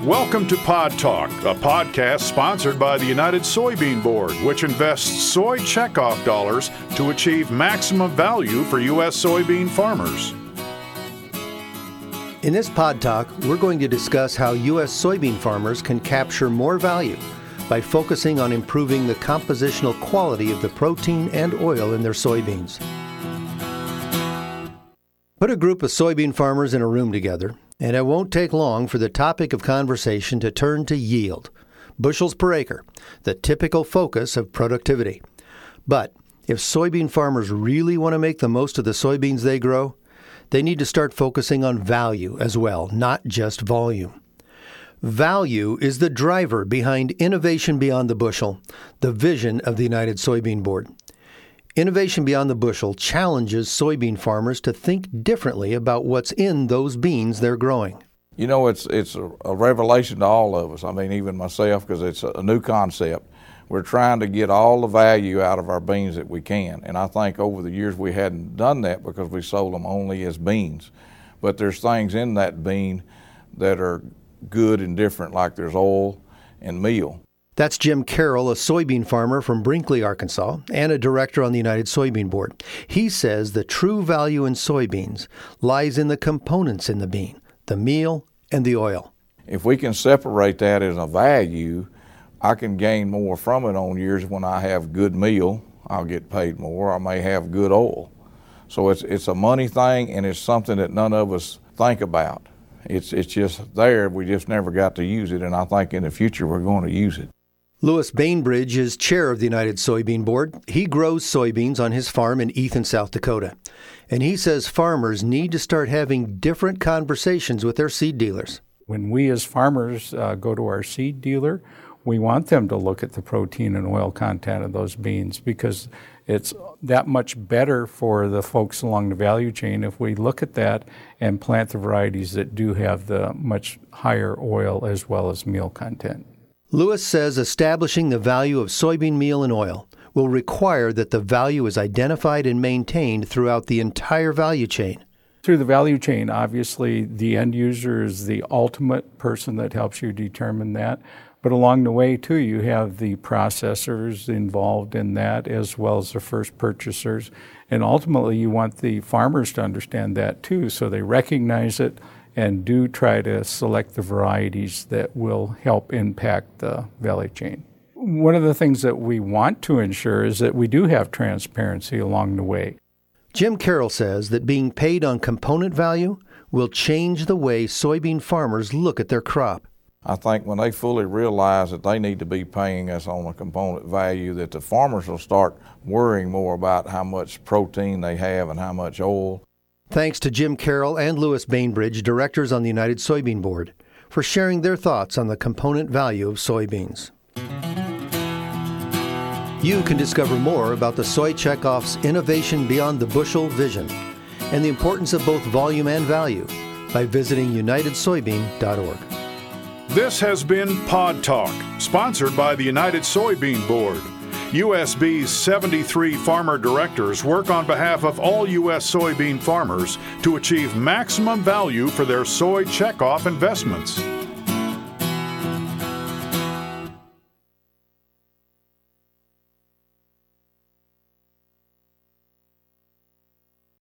Welcome to Pod Talk, a podcast sponsored by the United Soybean Board, which invests soy checkoff dollars to achieve maximum value for U.S. soybean farmers. In this Pod Talk, we're going to discuss how U.S. soybean farmers can capture more value by focusing on improving the compositional quality of the protein and oil in their soybeans. Put a group of soybean farmers in a room together, and it won't take long for the topic of conversation to turn to yield, bushels per acre, the typical focus of productivity. But if soybean farmers really want to make the most of the soybeans they grow, they need to start focusing on value as well, not just volume. Value is the driver behind Innovation Beyond the Bushel, the vision of the United Soybean Board. Innovation Beyond the Bushel challenges soybean farmers to think differently about what's in those beans they're growing. You know, it's a revelation to all of us. I mean, even myself, because it's a new concept. We're trying to get all the value out of our beans that we can. And I think over the years we hadn't done that because we sold them only as beans. But there's things in that bean that are good and different, like there's oil and meal. That's Jim Carroll, a soybean farmer from Brinkley, Arkansas, and a director on the United Soybean Board. He says the true value in soybeans lies in the components in the bean, the meal and the oil. If we can separate that as a value, I can gain more from it on years when I have good meal. I'll get paid more. I may have good oil. So it's a money thing, and it's something that none of us think about. It's just there. We just never got to use it, and I think in the future we're going to use it. Louis Bainbridge is chair of the United Soybean Board. He grows soybeans on his farm in Ethan, South Dakota. And he says farmers need to start having different conversations with their seed dealers. When we as farmers go to our seed dealer, we want them to look at the protein and oil content of those beans because it's that much better for the folks along the value chain if we look at that and plant the varieties that do have the much higher oil as well as meal content. Louis says establishing the value of soybean meal and oil will require that the value is identified and maintained throughout the entire value chain. Through the value chain, obviously, the end user is the ultimate person that helps you determine that. But along the way, too, you have the processors involved in that as well as the first purchasers. And ultimately, you want the farmers to understand that, too, so they recognize it and do try to select the varieties that will help impact the value chain. One of the things that we want to ensure is that we do have transparency along the way. Jim Carroll says that being paid on component value will change the way soybean farmers look at their crop. I think when they fully realize that they need to be paying us on a component value, that the farmers will start worrying more about how much protein they have and how much oil. Thanks to Jim Carroll and Louis Bainbridge, directors on the United Soybean Board, for sharing their thoughts on the component value of soybeans. You can discover more about the Soy Checkoff's Innovation Beyond the Bushel vision and the importance of both volume and value by visiting unitedsoybean.org. This has been Pod Talk, sponsored by the United Soybean Board. USB's 73 farmer directors work on behalf of all U.S. soybean farmers to achieve maximum value for their soy checkoff investments.